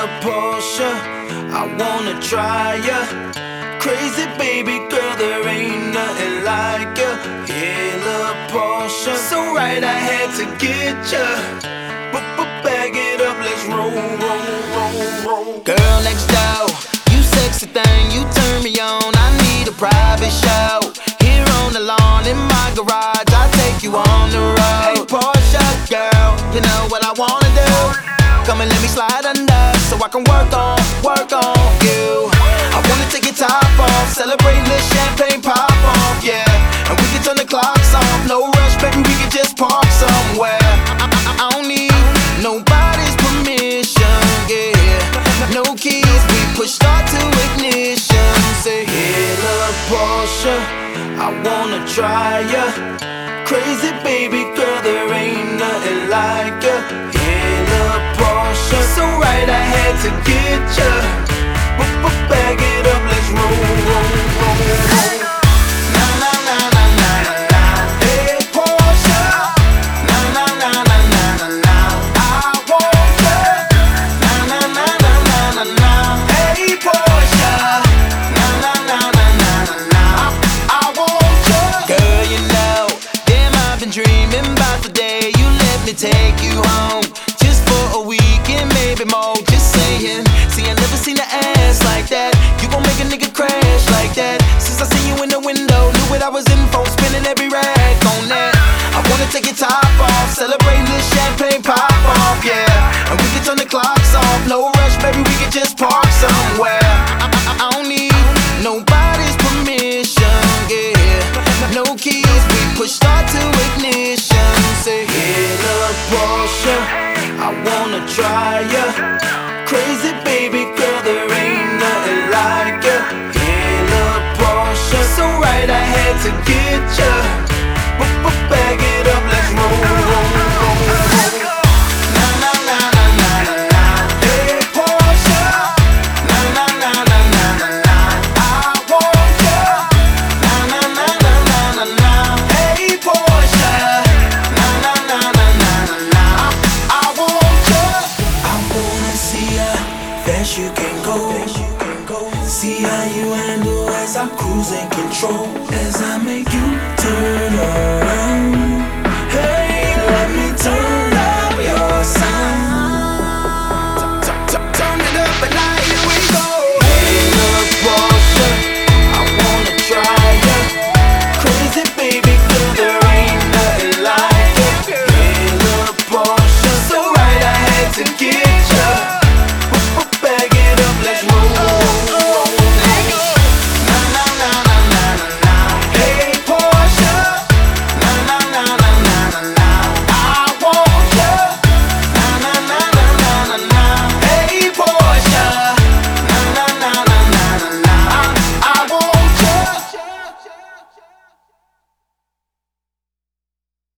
little Porsche, I wanna try ya. Crazy baby girl, there ain't nothing like ya. Hey, little Porsche, so right I had to get ya. Bag it up, let's roll, roll, roll, roll. Girl next door, you sexy thing, you turn me on. I need a private show. Here on the lawn in my garage, I'll take you on the road. Hey Porsche girl, you know what I wanna do. Come and let me slide under, so I can work on you. I wanna take your top off, celebrate the champagne pop off, yeah. And we can turn the clocks off, no rush, baby, we can just park somewhere. I don't need nobody's permission, yeah. No keys, we push start to ignition. Say, hey, little Porsche, I wanna try ya. Crazy baby girl, there ain't nothing like ya. Hey, little Porsche, so right I had to get ya. Bag it up, let's roll, roll, roll, roll. Na na na na na na na. Hey Porsche, na na na na na na na. I want ya. Na na na na na na na. Hey Porsche, na na na na na na na. I want ya. Girl, you know, damn, I've been dreaming about the day you let me take you home, just for a weekend, maybe more. Just saying, see, I never seen an ass like that. You gon' make a nigga crash like that. Since I seen you in the window, knew what I was in for, spinning every rag on that. I wanna take your top off, celebrate the champagne pop off, yeah. And we can turn the clocks off, no rush, baby, we can just park somewhere. I don't need nobody's permission, yeah. No keys, we push start to ignition. Say, hey, little Porsche, I wanna try ya. Crazy baby girl, there ain't nothing like ya. Hey, little Porsche, so right I had to get ya. Bag it up, let's roll, roll, roll, roll. Na na na na na na na. Hey Porsche, na na na na na na na. I want ya. Na na na na na na na. Hey Porsche, na na na na na na na. I want ya. I wanna see ya, fast you can go. See how you handle as I cruise and control.